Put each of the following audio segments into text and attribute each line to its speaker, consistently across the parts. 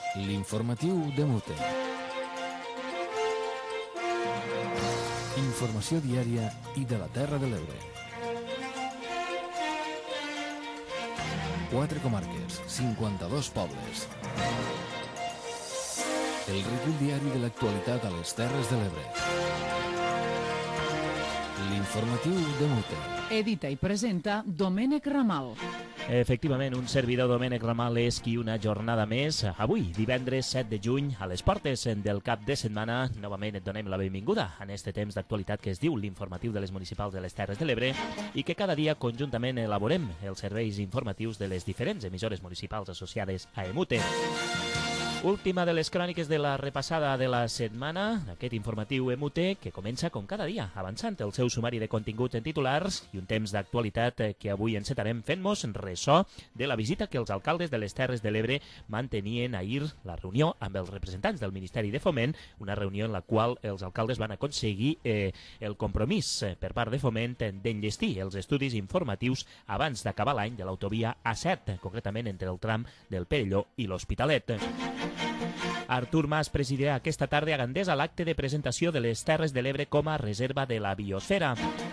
Speaker 1: L'informatiu de Mute. Informació diària i de la Terra de l'Ebre. 4 comarques, 52 pobles. El recull diari de l'actualitat a les Terres de l'Ebre. L'informatiu de Mute.
Speaker 2: Edita i presenta Domènec Ramal.
Speaker 3: Efectivament, un servidor Domènec Ramal és qui una jornada més, avui, divendres 7 de juny, a les portes del cap de setmana, novament et donem la benvinguda en este temps d'actualitat que es diu l'informatiu de les municipals de les Terres de l'Ebre i que cada dia conjuntament elaborem els serveis informatius de les diferents emissores municipals associades a EMUTE. Última de les cròniques de la repassada de la setmana, aquest informatiu EMUTE, que comença com cada dia, avançant el seu sumari de continguts en titulars i un temps d'actualitat que avui encetarem fent-nos ressò de la visita que els alcaldes de les Terres de l'Ebre mantenien ahir la reunió amb els representants del Ministeri de Foment, una reunió en la qual els alcaldes van aconseguir el compromís per part de Foment d'enllestir els estudis informatius abans d'acabar l'any de l'autovia A7, concretament entre el tram del Perelló i l'Hospitalet. Artur Mas presidirà aquesta tarda a Gandesa l'acte de presentació de les Terres de l'Ebre com a reserva de la biosfera.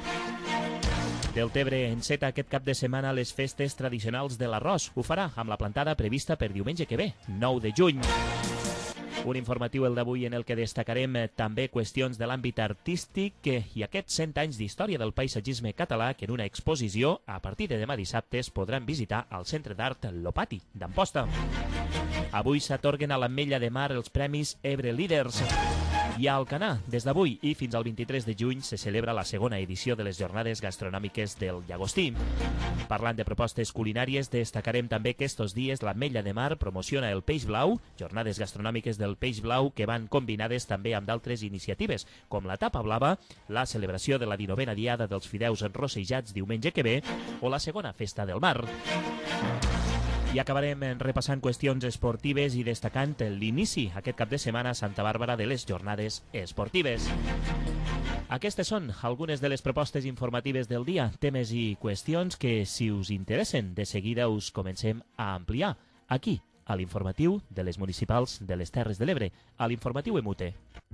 Speaker 3: Deltebre enceta aquest cap de setmana les festes tradicionals de l'arròs. Ho farà amb la plantada prevista per diumenge que ve, 9 de juny. Un informatiu, el d'avui, en el que destacarem també qüestions de l'àmbit artístic i aquests 100 anys d'història del paisatgisme català que en una exposició, a partir de demà dissabte, es podran visitar al Centre d'Art Lopati d'Amposta. Avui s'atorguen a l'Ametlla de Mar els Premis Ebre Leaders. I a Alcanar, des d'avui i fins al 23 de juny, se celebra la segona edició de les Jornades Gastronòmiques del Llagostí. Parlant de propostes culinàries, destacarem també que estos dies l'Ametlla de Mar promociona el Peix Blau, jornades gastronòmiques del Peix Blau que van combinades també amb d'altres iniciatives, com la Tapa Blava, la celebració de la 19a Diada dels Fideus Rossejats diumenge que ve o la segona Festa del Mar. I acabarem repassant qüestions esportives i destacant l'inici aquest cap de setmana a Santa Bàrbara de les jornades esportives. Aquestes són algunes de les propostes informatives del dia, temes i qüestions que, si us interessen, de seguida us comencem a ampliar aquí, a l'informatiu de les municipals de les Terres de l'Ebre, a l'informatiu EMUTE.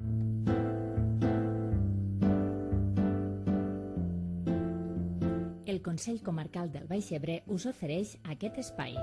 Speaker 4: El Consell Comarcal del Baix Ebre us ofereix aquest espai.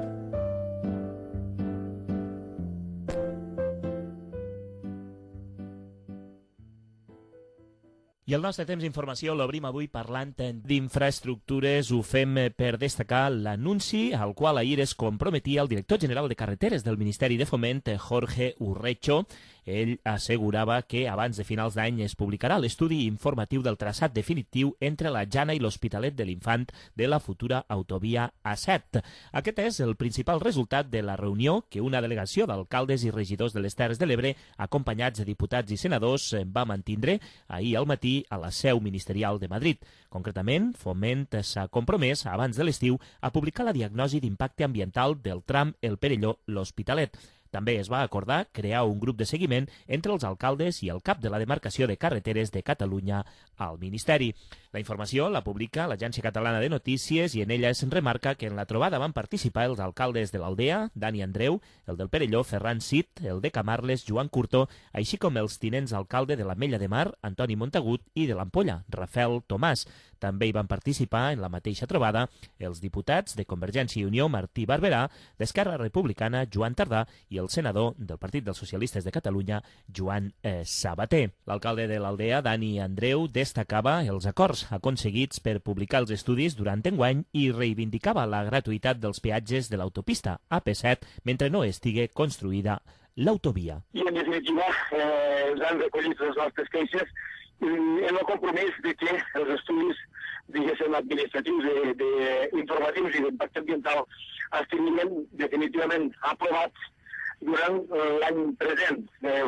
Speaker 3: I el nostre temps d'informació l'obrim avui parlant d'infraestructures. Ho fem per destacar l'anunci al qual ahir es comprometia el director general de Carreteres del Ministeri de Foment, Jorge Urrecho. Ell assegurava que abans de finals d'any es publicarà l'estudi informatiu del traçat definitiu entre la Jana i l'Hospitalet de l'Infant de la futura autovia A7. Aquest és el principal resultat de la reunió que una delegació d'alcaldes i regidors de les Terres de l'Ebre, acompanyats de diputats i senadors, va mantindre ahir al matí a la seu ministerial de Madrid. Concretament, Foment s'ha compromès abans de l'estiu a publicar la diagnosi d'impacte ambiental del tram El Perelló-l'Hospitalet. També es va acordar crear un grup de seguiment entre els alcaldes i el cap de la demarcació de carreteres de Catalunya al Ministeri. La informació la publica l'Agència Catalana de Notícies i en ella es remarca que en la trobada van participar els alcaldes de l'Aldea, Dani Andreu, el del Perelló, Ferran Cid, el de Camarles, Joan Curtó, així com els tinents alcalde de l'Ametlla de Mar, Antoni Montagut, i de l'Ampolla, Rafael Tomàs. També hi van participar en la mateixa trobada els diputats de Convergència i Unió, Martí Barberà, d'Esquerra Republicana, Joan Tardà, i el senador del Partit dels Socialistes de Catalunya, Joan Sabater. L'alcalde de l'Aldea, Dani Andreu, destacava els acords aconseguits per publicar els estudis durant enguany i reivindicava la gratuïtat dels peatges de l'autopista AP7 mentre no estigui construïda l'autovia.
Speaker 5: I en definitiva ens han recollit les nostres queixes en el compromís de que els estudis, diguéssim, administratius, informatius i d'impacte ambiental estiguin definitivament aprovats durant l'any present.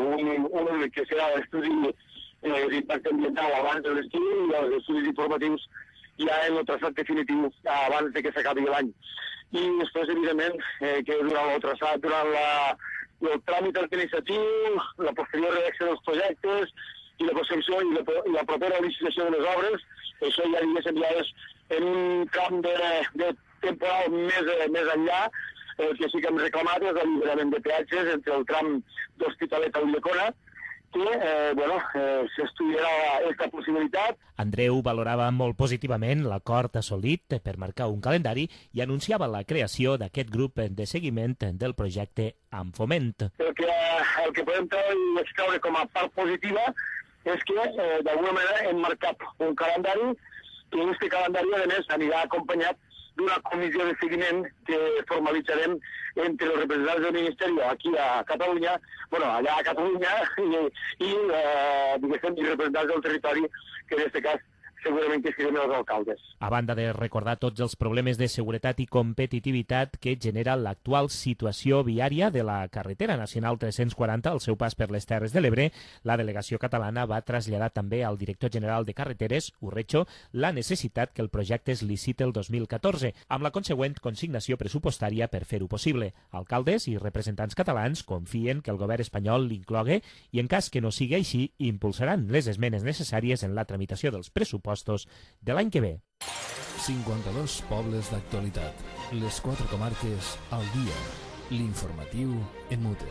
Speaker 5: Un que serà l'estudi d'impacte ambiental abans de l'estiu i els estudis informatius ja en el traçat definitiu abans que s'acabi l'any. I després, evidentment, que durant el traçat, durant el tràmit administratiu, la posterior redacció dels projectes i la concepció i la propera licitació de les obres, això ja diguéssim ja és en un camp de temporal més enllà, El que sí que hem reclamat és l'alliberament de peatges entre el tram d'Hospitalet a Ulldecona, que s'estudiarà aquesta possibilitat.
Speaker 3: Andreu valorava molt positivament l'acord assolit per marcar un calendari i anunciava la creació d'aquest grup de seguiment del projecte amb Foment.
Speaker 5: El que podem extraure com a part positiva és que d'alguna manera hem marcat un calendari, que aquest calendari a més anirà acompanyat d'una comissió de seguiment que formalitzarem entre els representants del Ministeri aquí a Catalunya, allà a Catalunya, i representants del territori, que en aquest cas segurament que serem els alcaldes.
Speaker 3: A banda de recordar tots els problemes de seguretat i competitivitat que genera l'actual situació viària de la carretera nacional 340 al seu pas per les Terres de l'Ebre, la delegació catalana va traslladar també al director general de carreteres, Urrecho, la necessitat que el projecte es licite el 2014, amb la consegüent consignació pressupostària per fer-ho possible. Alcaldes i representants catalans confien que el govern espanyol l'inclogui i, en cas que no sigui així, impulsaran les esmenes necessàries en la tramitació dels pressupostos de l'any que ve.
Speaker 1: 52 pobles d'actualitat. Les 4 comarques al dia. L'informatiu en mute.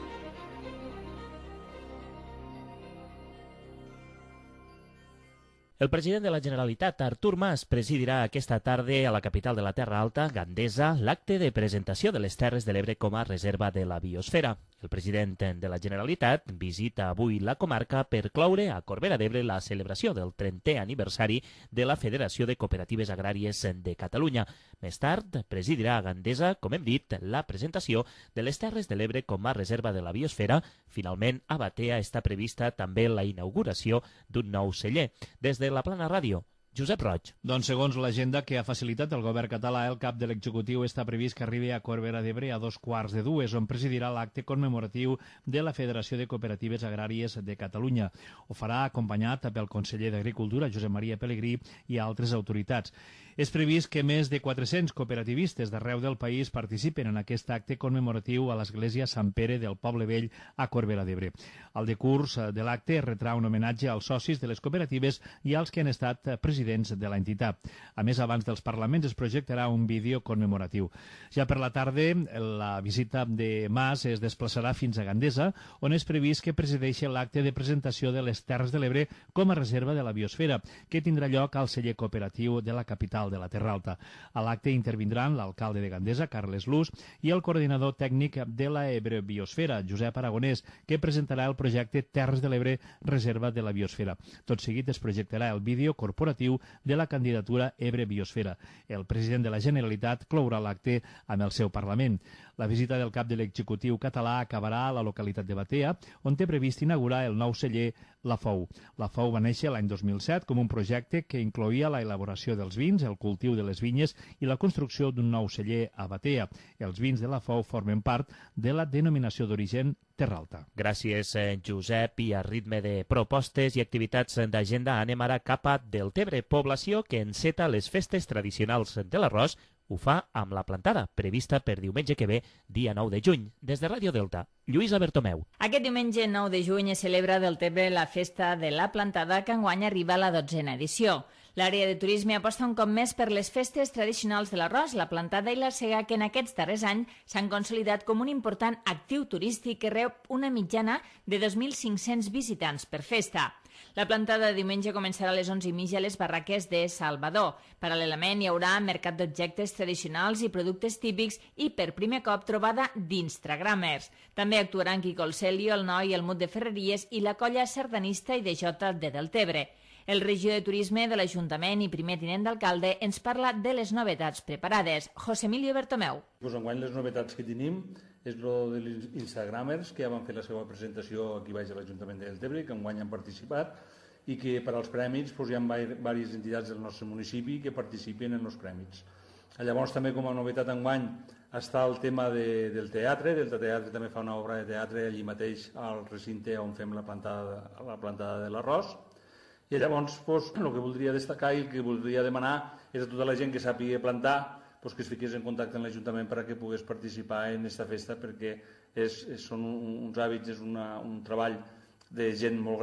Speaker 3: El president de la Generalitat, Artur Mas, presidirà aquesta tarda a la capital de la Terra Alta, Gandesa, l'acte de presentació de les Terres de l'Ebre com a reserva de la biosfera. El president de la Generalitat visita avui la comarca per cloure a Corbera d'Ebre la celebració del 30è aniversari de la Federació de Cooperatives Agràries de Catalunya. Més tard, presidirà a Gandesa, com hem dit, la presentació de les Terres de l'Ebre com a reserva de la biosfera. Finalment, a Batea està prevista també la inauguració d'un nou celler. Des de la Plana Ràdio, Josep Roig.
Speaker 6: Doncs segons l'agenda que ha facilitat el govern català, el cap de l'executiu està previst que arribi a Corbera d'Ebre a 2:15, on presidirà l'acte commemoratiu de la Federació de Cooperatives Agràries de Catalunya. Ho farà acompanyat pel conseller d'Agricultura, Josep Maria Pelegrí, i altres autoritats. És previst que més de 400 cooperativistes d'arreu del país participen en aquest acte commemoratiu a l'Església Sant Pere del Poble Vell a Corbera d'Ebre. Al decurs de l'acte retrà un homenatge als socis de les cooperatives i als que han estat presidents de l'entitat. A més, abans dels parlaments es projectarà un vídeo commemoratiu. Ja per la tarda, la visita de Mas es desplaçarà fins a Gandesa, on és previst que presideixi l'acte de presentació de les Terres de l'Ebre com a reserva de la biosfera, que tindrà lloc al celler cooperatiu de la capital de la Terra Alta. A l'acte intervindran l'alcalde de Gandesa, Carles Luz, i el coordinador tècnic de la Ebre Biosfera, Josep Aragonès, que presentarà el projecte Terres de l'Ebre, reserva de la biosfera. Tot seguit es projectarà el vídeo corporatiu de la candidatura Ebre Biosfera. El president de la Generalitat clourà l'acte amb el seu Parlament. La visita del cap de l'executiu català acabarà a la localitat de Batea, on té previst inaugurar el nou celler La Fou. La Fou va néixer l'any 2007 com un projecte que incloïa la elaboració dels vins, el cultiu de les vinyes i la construcció d'un nou celler a Batea. Els vins de La Fou formen part de la denominació d'origen Terra Alta.
Speaker 3: Gràcies, Josep. I a ritme de propostes i activitats d'agenda anem ara cap a Deltebre, població que enceta les festes tradicionals de l'arròs. Ho fa amb la plantada, prevista per diumenge que ve, dia 9 de juny. Des de Ràdio Delta, Lluïsa Bertomeu.
Speaker 7: Aquest diumenge 9 de juny es celebra a Deltebre la festa de la plantada, que enguany arriba a la 12a edició. L'àrea de turisme aposta un cop més per les festes tradicionals de l'arròs, la plantada i la sega, que en aquests darrers anys s'han consolidat com un important actiu turístic que rep una mitjana de 2.500 visitants per festa. La plantada de diumenge començarà a les 11:30 a les barraques de Salvador. Paral·lelament hi haurà mercat d'objectes tradicionals i productes típics i per primer cop trobada d'instagramers. També actuaran Quico el Celio, el Noi, el Mut de Ferreries i la colla sardanista i de Jota de Deltebre. El regidor de Turisme de l'Ajuntament i primer tinent d'alcalde ens parla de les novetats preparades. José Emilio Bertomeu.
Speaker 8: Enguany les novetats que tenim és el dels instagramers, que ja van fer la seva presentació aquí baix a l'Ajuntament de Deltebre, que enguany han participat, i que per als prèmits hi ha diverses entitats del nostre municipi que participen en els prèmits. Llavors també com a novetat enguany està el tema del teatre. Delta Teatre també fa una obra de teatre allí mateix al recinte on fem la plantada de l'arròs. I llavors el que voldria destacar i el que voldria demanar és a tota la gent que sàpiga plantar que es fiqués en contacte amb l'Ajuntament perquè pogués participar en aquesta festa, perquè són uns hàbits, és un treball de gent molt gran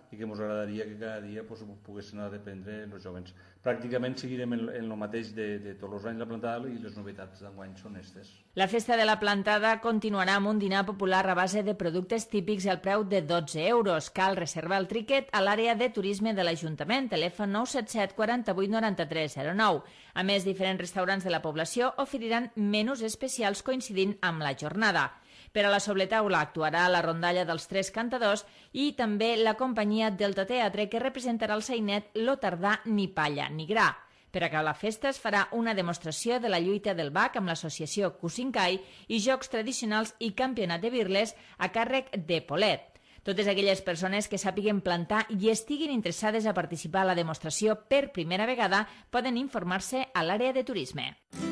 Speaker 8: i que ens agradaria que cada dia poguessin dependre els joves. Pràcticament seguirem en el mateix de tots els anys la plantada i les novetats d'enguany són aquestes.
Speaker 7: La festa de la plantada continuarà amb un dinar popular a base de productes típics al preu de 12 euros. Cal reservar el tríquet a l'àrea de turisme de l'Ajuntament, telèfon 977 48 93 09. A més, diferents restaurants de la població oferiran menús especials coincidint amb la jornada. Per a la sobretaula actuarà la rondalla dels Tres Cantadors i també la companyia Delta Teatre, que representarà el sainet Lo Tardà ni palla ni gra. Per acabar la festa es farà una demostració de la lluita del bac amb l'associació Kusinkai i jocs tradicionals i campionat de birles a càrrec de Polet. Totes aquelles persones que sàpiguen plantar i estiguin interessades a participar a la demostració per primera vegada poden informar-se a l'àrea de turisme.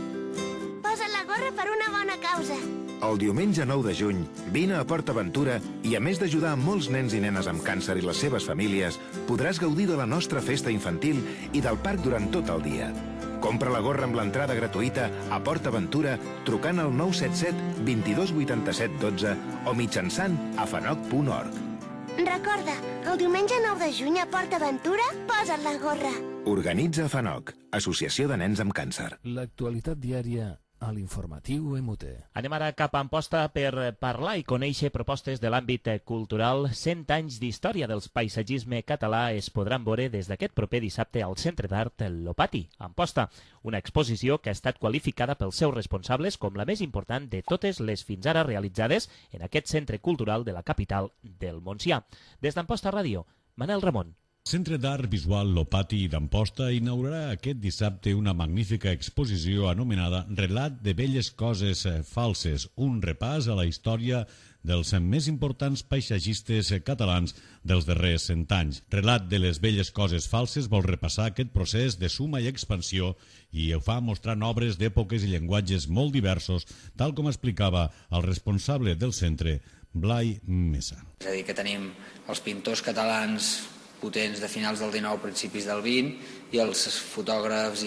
Speaker 9: Posa la gorra per una bona causa.
Speaker 10: El diumenge 9 de juny, vine a PortAventura i, a més d'ajudar molts nens i nenes amb càncer i les seves famílies, podràs gaudir de la nostra festa infantil i del parc durant tot el dia. Compra la gorra amb l'entrada gratuïta a PortAventura trucant al 977 22 87 12 o mitjançant afanoc.org.
Speaker 9: Recorda, el diumenge 9 de juny a PortAventura, posa't la gorra.
Speaker 10: Organitza FANOC, Associació de Nens amb Càncer.
Speaker 1: L'actualitat diària a l'informatiu MUT.
Speaker 3: Anem ara cap a Amposta per parlar i conèixer propostes de l'àmbit cultural. 100 anys d'història del paisatgisme català es podran veure des d'aquest proper dissabte al Centre d'Art Lopati, a Amposta. Una exposició que ha estat qualificada pels seus responsables com la més important de totes les fins ara realitzades en aquest centre cultural de la capital del Montsià. Des d'Amposta Ràdio, Manel Ramon.
Speaker 11: Centre d'Art Visual Lopati d'Amposta inaugurarà aquest dissabte una magnífica exposició anomenada Relat de velles coses falses, un repàs a la història dels més importants paisatgistes catalans dels darrers 100 anys. Relat de les velles coses falses vol repassar aquest procés de suma i expansió i ho fa mostrant obres d'èpoques i llenguatges molt diversos, tal com explicava el responsable del centre, Blai Mesa.
Speaker 12: És a dir, que tenim els pintors catalans potents de finals del 19, principis del 20, i els fotògrafs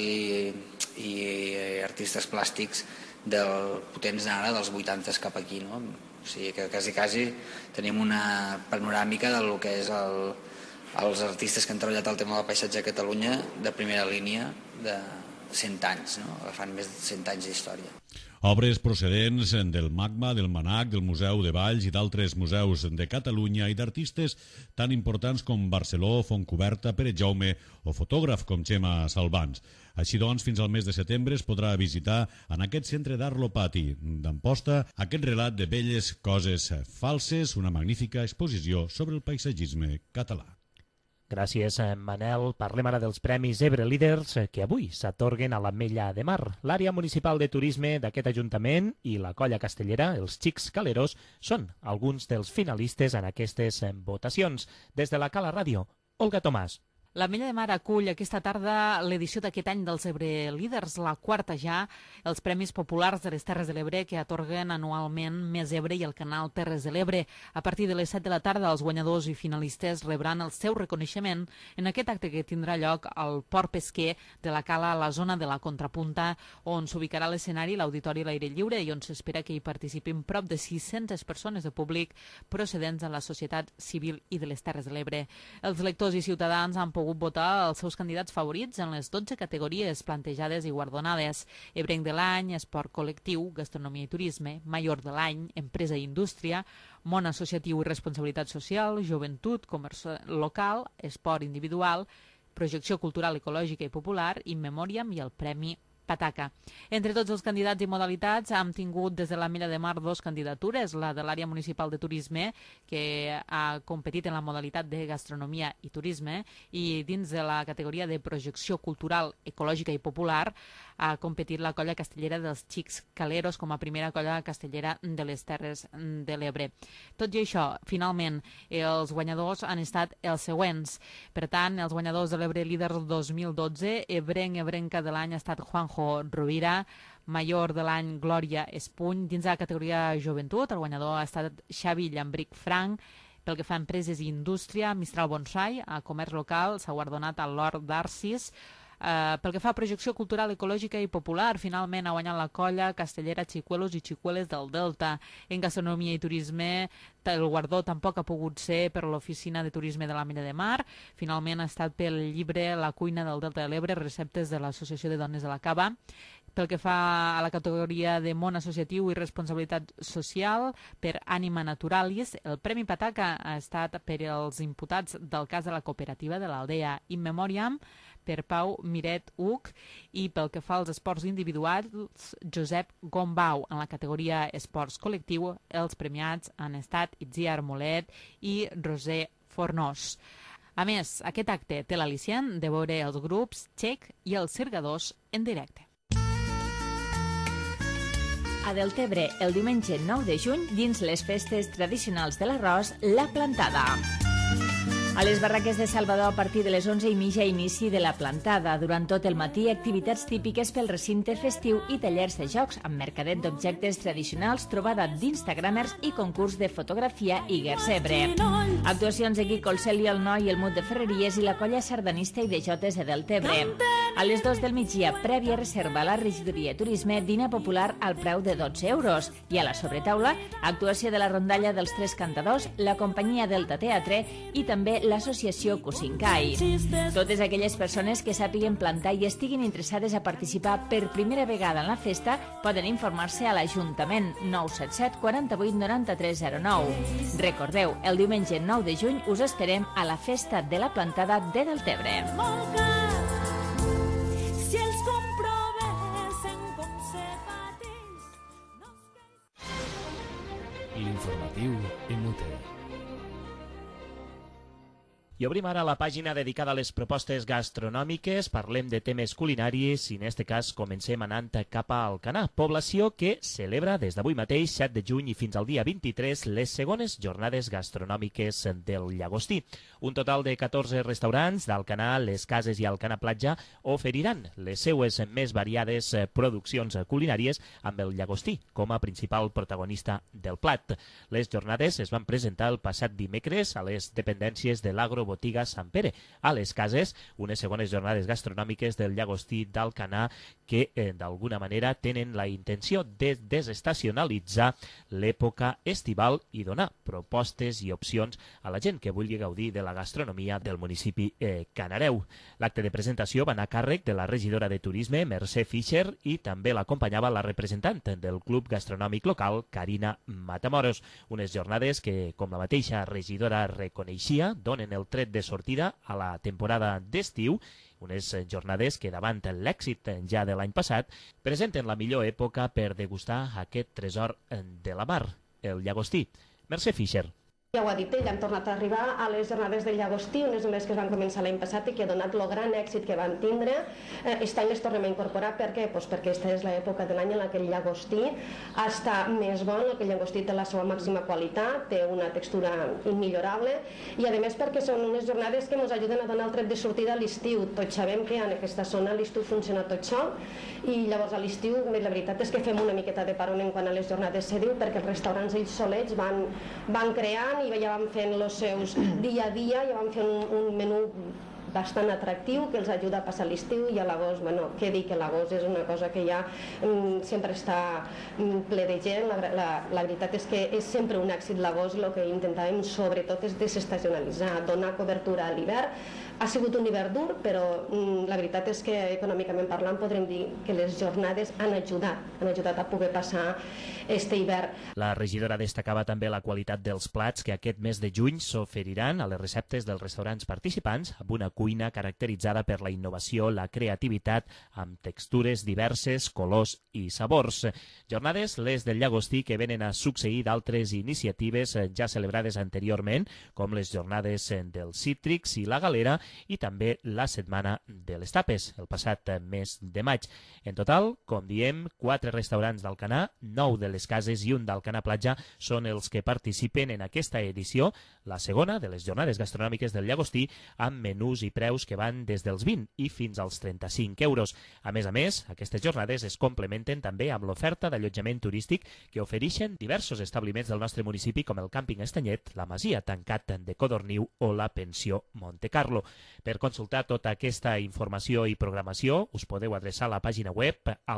Speaker 12: i artistes plàstics potents d'ara, dels 80 cap aquí, no? O sigui que quasi tenim una panoràmica del que és els artistes que han treballat el tema del paisatge a Catalunya de primera línia de 100 anys, no? Fan més de 100 anys d'història.
Speaker 11: Obres procedents del MACBA, del MANAC, del Museu de Valls i d'altres museus de Catalunya i d'artistes tan importants com Barceló, Fontcoberta, Pere Jaume o fotògraf com Gemma Salvans. Així doncs, fins al mes de setembre es podrà visitar en aquest Centre d'Art Lopati d'Amposta aquest relat de velles coses falses, una magnífica exposició sobre el paisatgisme català.
Speaker 3: Gràcies, Manel. Parlem ara dels Premis Ebre Líders que avui s'atorguen a l'Ametlla de Mar. L'àrea municipal de turisme d'aquest ajuntament i la colla castellera, els Xics Caleros, són alguns dels finalistes en aquestes votacions. Des de la Cala Ràdio, Olga Tomàs.
Speaker 13: L'Ametlla de Mar acull aquesta tarda l'edició d'aquest any dels Ebre Líders, la quarta ja, els Premis Populars de les Terres de l'Ebre que atorguen anualment Més Ebre i el canal Terres de l'Ebre. A partir de les 7 de la tarda, els guanyadors i finalistes rebran el seu reconeixement en aquest acte que tindrà lloc al port pesquer de la Cala, a la zona de la Contrapunta, on s'ubicarà l'escenari, l'auditori a l'aire lliure i on s'espera que hi participin prop de 600 persones de públic procedents de la societat civil i de les Terres de l'Ebre. Els lectors i ciutadans han pogut votar els seus candidats favorits en les 12 categories plantejades i guardonades: Ebrenc de l'any, Esport col·lectiu, Gastronomia i turisme, Major de l'any, Empresa i indústria, Món associatiu i responsabilitat social, Joventut, Comerç local, Esport individual, Projecció cultural, ecològica i popular, In Memoriam i el Premi Pataca. Entre tots els candidats i modalitats hem tingut des de l'Ametlla de Mar 2 candidatures, la de l'àrea municipal de turisme, que ha competit en la modalitat de gastronomia i turisme, i dins de la categoria de projecció cultural, ecològica i popular ha competit la colla castellera dels Xics Caleros com a primera colla castellera de les Terres de l'Ebre. Tot i això, finalment, els guanyadors han estat els següents. Per tant, els guanyadors de l'Ebre Líders 2012, ebrenca de l'any ha estat Juanjo Rovira, Major de l'any Glòria Espuny. Dins de la categoria Joventut, el guanyador ha estat Xavi Llambric Frank. Pel que fa a empreses i indústria, Mistral Bonsai, a comerç local s'ha guardonat a Lord Darcis, Pel que fa a projecció cultural, ecològica i popular, finalment ha guanyat la colla castellera Xicuelos i Xicueles del Delta. En gastronomia i turisme, el guardó tampoc ha pogut ser per l'Oficina de Turisme de la Mina de Mar. Finalment ha estat pel llibre La cuina del Delta de l'Ebre, receptes de l'Associació de Dones de la Cava. Pel que fa a la categoria de món associatiu i responsabilitat social, per Ànima Naturalis, el Premi Pataca ha estat per als imputats del cas de la cooperativa de l'Aldea In Memoriam, per Pau Miret Uc, i pel que fa als esports individuals, Josep Gombau. En la categoria esports col·lectiu, els premiats han estat Itziar Molet i Roser Fornós. A més, aquest acte té l'al·licient de veure els grups Txec i els Cergadors en directe.
Speaker 7: A Deltebre, el diumenge 9 de juny, dins les festes tradicionals de l'arròs, La Plantada. A les barraques de Salvador, a partir de les 11:30, inici de La Plantada. Durant tot el matí, activitats típiques pel recinte festiu i tallers de jocs amb mercadet d'objectes tradicionals, trobada d'Instagramers i concurs de fotografia i gersebre. Actuacions de Quico el Cel i el Noi, el Mut de Ferreries i la colla sardanista i de jotes de Deltebre. A les 2 del migdia, prèvia reserva a la regidoria de turisme, dinar popular al preu de 12 euros. I a la sobretaula, actuació de la rondalla dels Tres Cantadors, la companyia Delta Teatre i també l'associació Cusincai. Totes aquelles persones que sàpiguen plantar i estiguin interessades a participar per primera vegada en la festa poden informar-se a l'Ajuntament 977 48 93 09. Recordeu, el diumenge 9 de juny us esperem a la Festa de la Plantada de Deltebre.
Speaker 1: L'informatiu en Mute.
Speaker 3: I obrim ara la pàgina dedicada a les propostes gastronòmiques. Parlem de temes culinaris i en aquest cas comencem anant cap a Alcanar, població que celebra des d'avui mateix, 7 de juny i fins al dia 23, les segones jornades gastronòmiques del Llagostí. Un total de 14 restaurants d'Alcanar, les Cases i Alcanar Platja oferiran les seues més variades produccions culinàries amb el Llagostí com a principal protagonista del plat. Les jornades es van presentar el passat dimecres a les dependències de l'Agrobotiga Sant Pere, a les Cases, unes segones jornades gastronòmiques del Llagostí d'Alcanar que d'alguna manera tenen la intenció de desestacionalitzar l'època estival i donar propostes i opcions a la gent que vulgui gaudir de la gastronomia del municipi canareu. L'acte de presentació va anar a càrrec de la regidora de Turisme, Mercè Fischer, i també l'acompanyava la representant del Club Gastronòmic Local, Carina Matamoros. Unes jornades que, com la mateixa regidora reconeixia, donen el tret de sortida a la temporada d'estiu, unes jornades que davant l'èxit ja de l'any passat presenten la millor època per degustar aquest tresor de la mar, el llagostí. Mercè Fischer.
Speaker 14: Ja ho ha dit ell, hem tornat a arribar a les jornades del Llagostí, unes de les que es van començar l'any passat i que ha donat el gran èxit que van tindre. Aquest any les tornem a incorporar. Per què? Pues perquè aquesta és l'època de l'any en què el llagostí està més bon, que el llagostí té la seva màxima qualitat, té una textura immillorable i a més perquè són unes jornades que ens ajuden a donar el tret de sortida a l'estiu. Tots sabem que en aquesta zona l'estiu funciona tot sol i llavors a l'estiu la veritat és que fem una miqueta de parón en quant a les jornades s'ediu perquè els restaurants ells solets van creant i ja van fent els seus dia a dia, ja van fent un menú bastant atractiu que els ajuda a passar l'estiu i a l'agost, bueno, què dir que l'agost és una cosa que ja sempre està ple de gent, la veritat és que és sempre un èxit l'agost, el que intentàvem sobretot és desestacionalitzar, donar cobertura a l'hivern. Ha sigut un hivern dur, però la veritat és que econòmicament parlant podrem dir que les jornades han ajudat a poder passar este hivern.
Speaker 3: La regidora destacava també la qualitat dels plats que aquest mes de juny s'oferiran a les receptes dels restaurants participants amb una cuina caracteritzada per la innovació, la creativitat, amb textures diverses, colors i sabors. Jornades, les del Llagostí, que venen a succeir d'altres iniciatives ja celebrades anteriorment, com les jornades dels cítrics i la galera, i també la setmana de les tapes, el passat mes de maig. En total, com diem, 4 restaurants d'Alcanar, 9 de les Cases i un d'Alcanar Platja són els que participen en aquesta edició, la segona de les jornades gastronòmiques del Llagostí, amb menús i preus que van des dels 20 i fins als 35 euros. A més, aquestes jornades es complementen també amb l'oferta d'allotjament turístic que ofereixen diversos establiments del nostre municipi com el Càmping Estanyet, la Masia Tancat de Codorniu o la Pensió Monte Carlo. Per consultar tota aquesta informació i programació us podeu adreçar a la pàgina web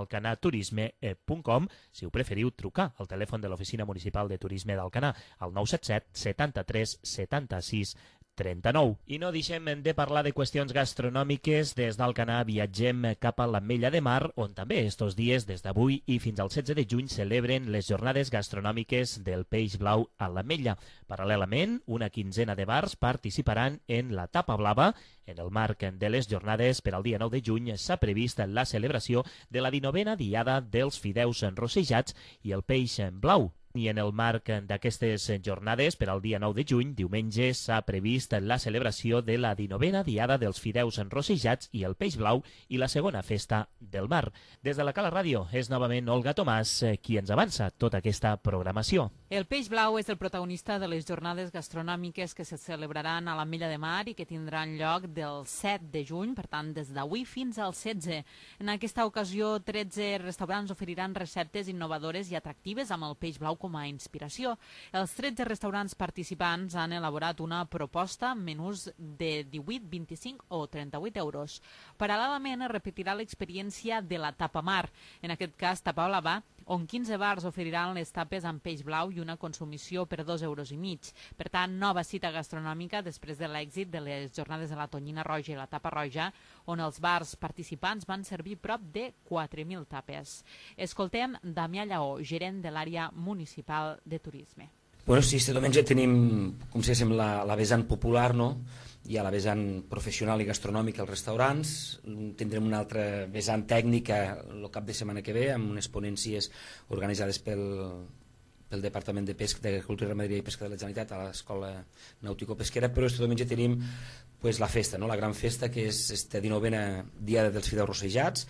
Speaker 3: alcanaturisme.com. Si ho preferiu, trucar al telèfon de l'Oficina Municipal de Turisme d'Alcanar al 977 73 76 39. I no deixem de parlar de qüestions gastronòmiques. Des d'Alcanar viatgem cap a l'Ametlla de Mar, on també estos dies, des d'avui i fins al 16 de juny, celebren les jornades gastronòmiques del peix blau a l'Ametlla. Paral·lelament, una quinzena de bars participaran en la tapa blava. En el marc de les jornades, per al dia 9 de juny, s'ha previst la celebració de la 19a diada dels fideus rosejats i el peix blau. I en el marc d'aquestes jornades, per al dia 9 de juny, diumenge, s'ha previst la celebració de la 19a diada dels fideus enrosejats i el peix blau i la segona festa del mar. Des de la Cala Ràdio és novament Olga Tomàs qui ens avança tota aquesta programació.
Speaker 13: El peix blau és el protagonista de les jornades gastronòmiques que se celebraran a l'Ametlla de Mar i que tindran lloc del 7 de juny, per tant, des d'avui fins al 16. En aquesta ocasió, 13 restaurants oferiran receptes innovadores i atractives amb el peix blau com a inspiració. Els 13 restaurants participants han elaborat una proposta amb menús de 18, 25 o 38 euros. Paral·lelament es repetirà l'experiència de la tapa mar, en aquest cas tapa blava, on 15 bars oferiran les tapes amb peix blau i una consumició per 2,5 euros. Per tant, nova cita gastronòmica després de l'èxit de les jornades de la tonyina roja i la tapa roja, on els bars participants van servir prop de 4.000 tapes. Escoltem Damià Lleó, gerent de l'àrea municipal de turisme.
Speaker 15: Bueno, sí, este diumenge tenim, com si diguéssim, la vessant popular, no? Hi ha la vessant professional i gastronòmica als restaurants, tindrem una altra vessant tècnica el cap de setmana que ve, amb unes ponències organitzades pel Departament d'Agricultura, Ramaderia i Pesca de la Generalitat a l'Escola Nàutico-Pesquera, però este diumenge tenim la festa, la gran festa, que és esta 19a diada dels fideus rosejats,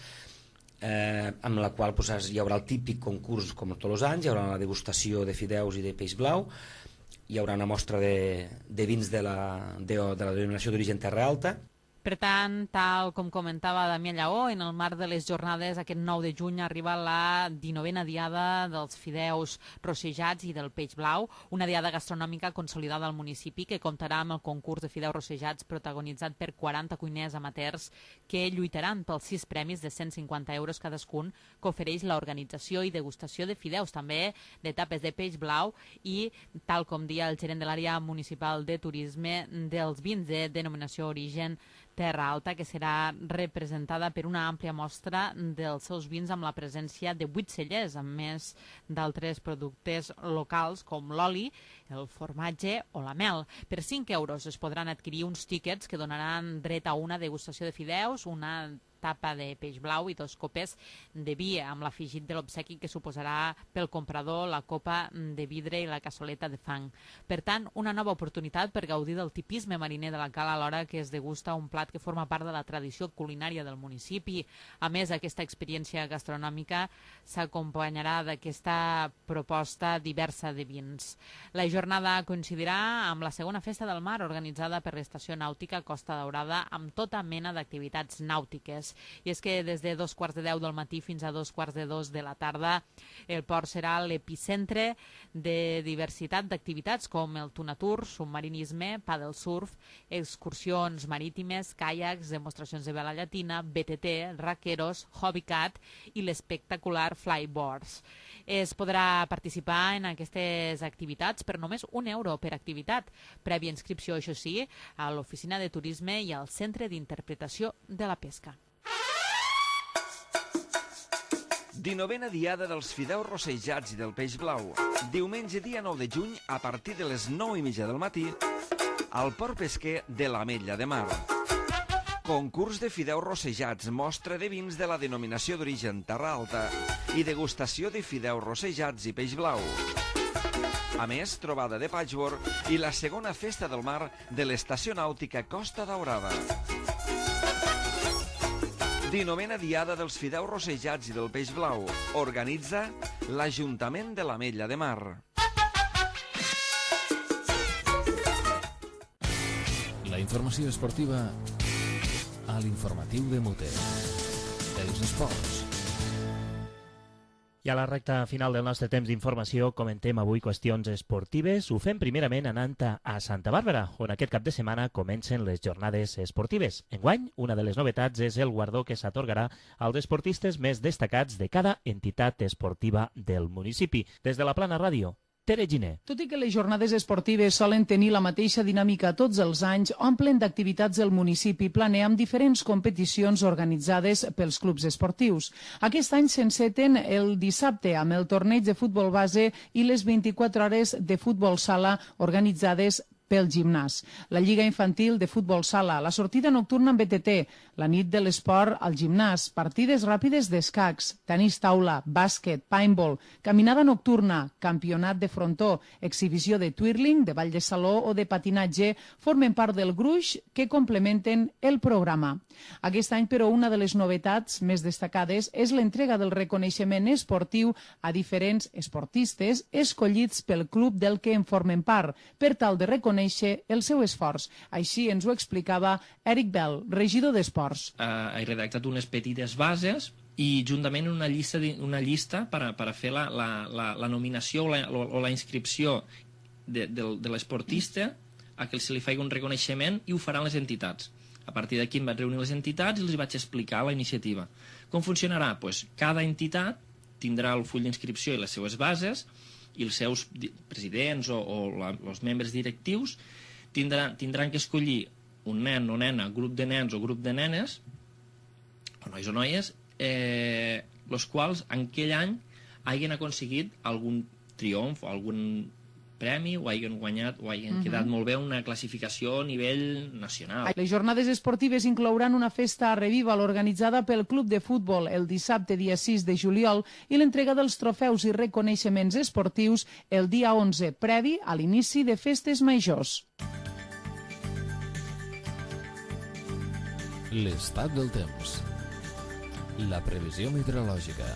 Speaker 15: amb la qual hi haurà el típic concurs com tots els anys, hi haurà la degustació de fideus i de peix blau, hi haurà una mostra de vins de la denominació d'origen Terra Alta.
Speaker 13: Per tant, tal com comentava Damià Lleó, en el marc de les jornades aquest 9 de juny arriba la 19a diada dels fideus rosejats i del peix blau, una diada gastronòmica consolidada al municipi que comptarà amb el concurs de fideus rosejats protagonitzat per 40 cuiners amateurs que lluitaran pels 6 premis de 150 euros cadascun que ofereix l'organització i degustació de fideus, també de tapes de peix blau i, tal com dia el gerent de l'àrea municipal de turisme, dels vins de denominació origen Terra Alta, que serà representada per una àmplia mostra dels seus vins amb la presència de 8 cellers, amb més d'altres productes locals com l'oli, el formatge o la mel. Per 5 euros es podran adquirir uns tíquets que donaran dret a una degustació de fideus, una tapa de peix blau i 2 copes de vi amb l'afegit de l'obsequi que suposarà pel comprador la copa de vidre i la cassoleta de fang. Per tant, una nova oportunitat per gaudir del tipisme mariner de la cala alhora que es degusta un plat que forma part de la tradició culinària del municipi. A més, aquesta experiència gastronòmica s'acompanyarà d'aquesta proposta diversa de vins. La jornada coincidirà amb la segona festa del mar organitzada per l'Estació Nàutica Costa Daurada amb tota mena d'activitats nàutiques. I és que des de 2:15 del matí fins a 2:15 de la tarda el port serà l'epicentre de diversitat d'activitats com el tunatur, submarinisme, paddle surf, excursions marítimes, caiacs, demostracions de vela llatina, BTT, raqueros, hobbycat i l'espectacular flyboards. Es podrà participar en aquestes activitats per només €1 per activitat, prèvia inscripció, això sí, a l'Oficina de Turisme i al Centre d'Interpretació de la Pesca.
Speaker 16: 19a diada dels fideus rosejats i del peix blau. Diumenge, dia 9 de juny, a partir de les 9:30 del matí, al port pesquer de l'Ametlla de Mar. Concurs de fideus rosejats, mostra de vins de la denominació d'origen Terra Alta i degustació de fideus rosejats i peix blau. A més, trobada de patchwork i la segona festa del mar de l'Estació Nàutica Costa Daurada. 19a diada dels fideus rosejats i del peix blau. Organitza l'Ajuntament de l'Ametlla de Mar.
Speaker 1: La informació esportiva a l'informatiu de Muter. Els esports.
Speaker 3: I a la recta final del nostre temps d'informació comentem avui qüestions esportives. Ho fem primerament anant a Santa Bàrbara, on aquest cap de setmana comencen les jornades esportives. Enguany, una de les novetats és el guardó que s'atorgarà als esportistes més destacats de cada entitat esportiva del municipi. Des de la Plana Ràdio, Tere Giner.
Speaker 2: Tot i que les jornades esportives solen tenir la mateixa dinàmica tots els anys, omplen d'activitats el municipi planer amb diferents competicions organitzades pels clubs esportius. Aquest any s'enceten el dissabte amb el torneig de futbol base i les 24 hores de futbol sala organitzades pel gimnàs. La Lliga Infantil de Futbol Sala, la sortida nocturna amb BTT, la nit de l'esport al gimnàs, partides ràpides d'escacs, tenis taula, bàsquet, paintball, caminada nocturna, campionat de frontó, exhibició de twirling, de ball de saló o de patinatge, formen part del gruix que complementen el programa. Aquest any, però, una de les novetats més destacades és l'entrega del reconeixement esportiu a diferents esportistes escollits pel club del que en formen part, per tal de reconèixer el seu esforç. Així ens ho explicava Eric Bell, regidor d'Esports.
Speaker 17: He redactat unes petites bases i juntament una llista per a fer la nominació o la inscripció de l'esportista a que se li faci un reconeixement, i ho faran les entitats. A partir d'aquí em vaig reunir les entitats i els vaig explicar la iniciativa. Com funcionarà? Cada entitat tindrà el full d'inscripció i les seues bases, i els seus presidents o els membres directius tindran que escollir un nen o nena, grup de nens o grup de nenes, o nois o noies, els quals en aquell any hagin aconseguit algun triomf o algun premi, o hagin guanyat o hagin quedat molt bé una classificació a nivell nacional.
Speaker 2: Les jornades esportives inclouran una festa a Revival organitzada pel Club de Futbol el dissabte dia 6 de juliol i l'entrega dels trofeus i reconeixements esportius el dia 11, previ a l'inici de festes majors.
Speaker 1: L'estat del temps. La previsió meteorològica.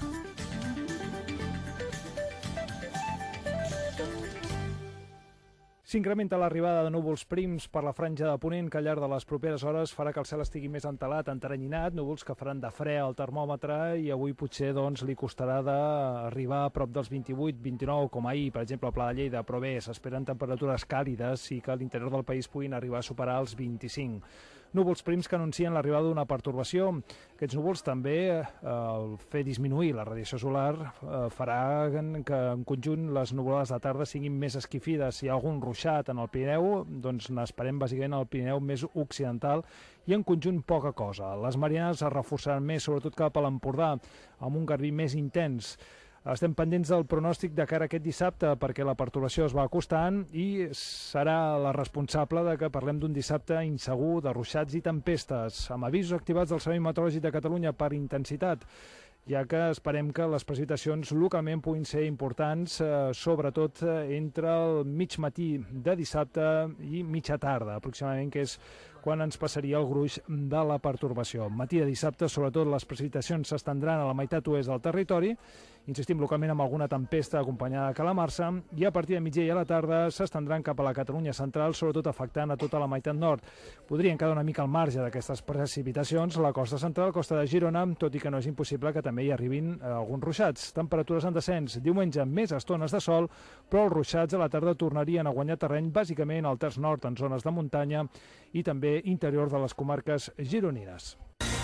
Speaker 18: S'incrementa l'arribada de núvols prims per la franja de ponent, que al llarg de les properes hores farà que el cel estigui més entelat, enteranyinat, núvols que faran de fre al termòmetre, i avui potser li costarà d'arribar a prop dels 28-29, com ahir, per exemple, al Pla de Lleida, però bé, s'esperen temperatures càlides i que a l'interior del país puguin arribar a superar els 25. Núvols prims que anuncien l'arribada d'una pertorbació. Aquests núvols també, al fer disminuir la radiació solar, farà que en conjunt les nuvolades de tarda siguin més esquifides. Si hi ha algun ruixat en el Pirineu, doncs n'esperem bàsicament al Pirineu més occidental, i en conjunt poca cosa. Les marinades es reforçaran més, sobretot cap a l'Empordà, amb un garbí més intens. Estem pendents del pronòstic de cara a aquest dissabte, perquè la pertorbació es va acostant i serà la responsable de que parlem d'un dissabte insegur de ruixats i tempestes, amb avisos activats del Servei Meteorològic de Catalunya per intensitat, ja que esperem que les precipitacions localment puguin ser importants, sobretot entre el mig matí de dissabte i mitja tarda, aproximadament, que és quan ens passaria el gruix de la pertorbació. Matí de dissabte, sobretot, les precipitacions s'estendran a la meitat oest del territori, insistim, localment amb alguna tempesta acompanyada de calamarsa, i a partir de migdia i a la tarda s'estendran cap a la Catalunya central, sobretot afectant a tota la meitat nord. Podrien quedar una mica al marge d'aquestes precipitacions la costa central, costa de Girona, tot i que no és impossible que també hi arribin alguns ruixats. Temperatures en descens, diumenge més estones de sol, però els ruixats a la tarda tornarien a guanyar terreny bàsicament al terç nord en zones de muntanya i també interior de les comarques gironines.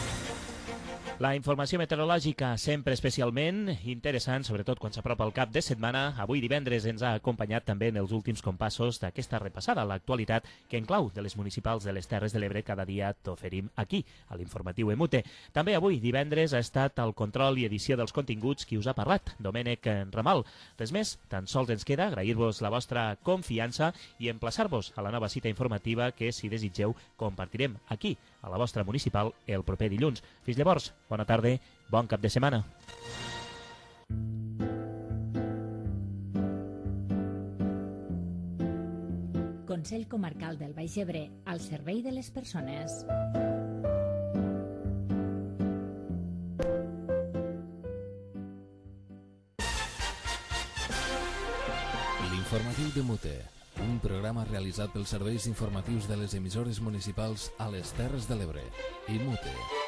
Speaker 3: La informació meteorològica sempre especialment interessant, sobretot quan s'apropa el cap de setmana. Avui divendres ens ha acompanyat també en els últims compassos d'aquesta repassada a l'actualitat que en clau de les municipals de les Terres de l'Ebre cada dia t'oferim aquí, a l'informatiu EMUTE. També avui divendres ha estat el control i edició dels continguts qui us ha parlat, Domènec Ramal. Res més, tan sols ens queda agrair-vos la vostra confiança i emplaçar-vos a la nova cita informativa que, si desitgeu, compartirem aquí, a la vostra municipal, el proper dilluns. Fins llavors, bona tarda, bon cap de setmana.
Speaker 4: Consell Comarcal del Baix Ebre, al servei de les persones.
Speaker 1: L'informatiu de Mute, un programa realitzat pels serveis informatius de les emissores municipals a les Terres de l'Ebre i Mute.